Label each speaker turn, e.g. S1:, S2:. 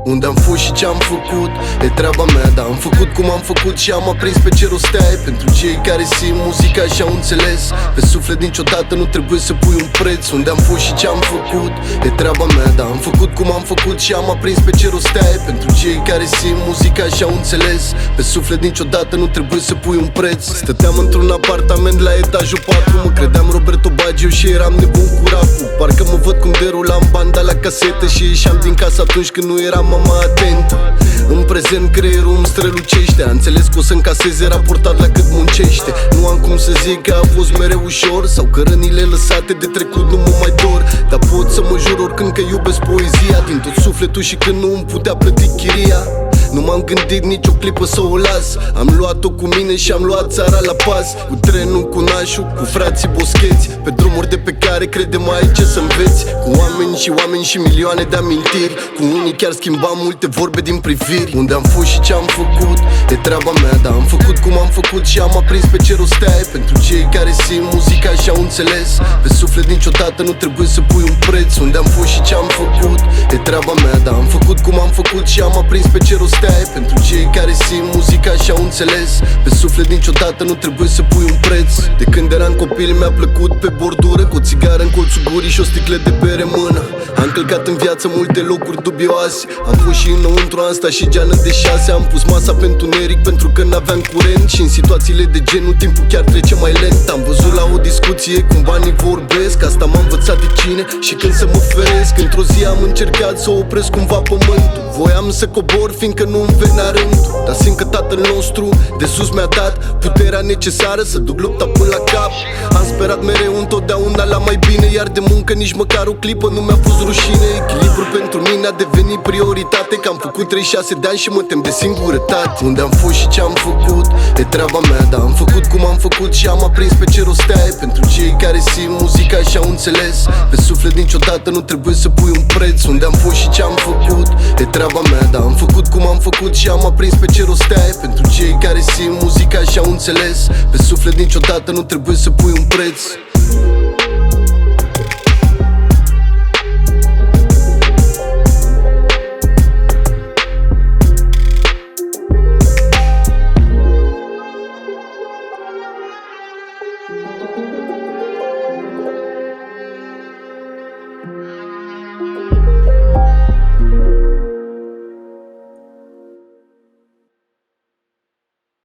S1: Unde am fost și ce-am făcut, e treaba mea, dar am făcut cum am făcut și am aprins pe cer o stea. Pentru cei care simt muzica și au înțeles, pe suflet niciodată nu trebuie să pui un preț. Unde am fost și ce-am făcut, e treaba mea, dar am făcut cum am făcut și am aprins pe cer o stea. Pentru cei care simt muzica și au înțeles, pe suflet niciodată nu trebuie să pui un preț. Stăteam într-un apartament la etajul 4, mă credeam Roberto Baggio și eram nebun cu rap-ul. Parcă mă văd cum derulam banda la casetă și ieșeam din casă atunci când nu era mama atentă. În prezent creierul îmi strălucește, a înțeles că o să încaseze raportat la cât muncește. Nu am cum să zic că a fost mereu ușor, sau că rănile lăsate de trecut nu mă mai dor. Dar pot să mă jur oricând că iubesc poezia din tot sufletul și când nu îmi putea plăti chiria. Nu m-am gândit nicio clipă să o las, am luat-o cu mine și am luat țara la pas. Cu trenul, cu nașul, cu frații boscheți, pe drumuri de pe care credem ai ce să înveți. Cu oameni și milioane de amintiri, cu unii chiar schimbam multe vorbe din priviri. Unde am fost și ce-am făcut, e treaba mea, dar am făcut cum am făcut și am aprins pe cer o stea. Pentru cei care simt muzica și au înțeles, pe suflet niciodată nu trebuie să pui un preț. Unde am fost și ce-am făcut, e treaba mea, dar am făcut cum am făcut și am aprins pe cer o stea. Pentru cei care simt muzica și au înțeles, pe suflet niciodată nu trebuie să pui un preț. De când eram copil mi-a plăcut pe bordură, cu o țigară în colțul gurii și o sticlă de bere în mână. Am călcat în viață multe locuri dubioase, am fost și înăuntru, am stat și geană de 6. Am pus masa pe întuneric pentru că n-aveam curent și în situațiile de genul timpul chiar trece mai lent. Am văzut la o discuție cum banii vorbesc, asta m-a învățat de cine și când să mă feresc. Într-o zi am încercat să opresc cumva pământul, voiam să cobor fiindcă nu-mi venea rândul. Dar simt că Tatăl nostru de sus mi-a dat puterea necesară să duc lupta până la cap. Am sperat mereu întotdeauna la mai bine, iar de muncă nici măcar o clipă nu mi-a fost rușine. Echilibru pentru mine a devenit prioritate, că am făcut 36 de ani și mă tem de singurătate. Unde am fost și ce-am făcut, e treaba mea, dar am făcut cum am făcut și am aprins pe cer o stea. Pentru cei care simt muzica și au înțeles, pe suflet niciodată nu trebuie să pui un preț. Unde am fost și ce-am făcut, e treaba mea, dar am făcut cum am făcut și am aprins pe cer o stea. Pentru cei care simt muzica și au înțeles, pe suflet niciodată nu trebuie să pui un preț.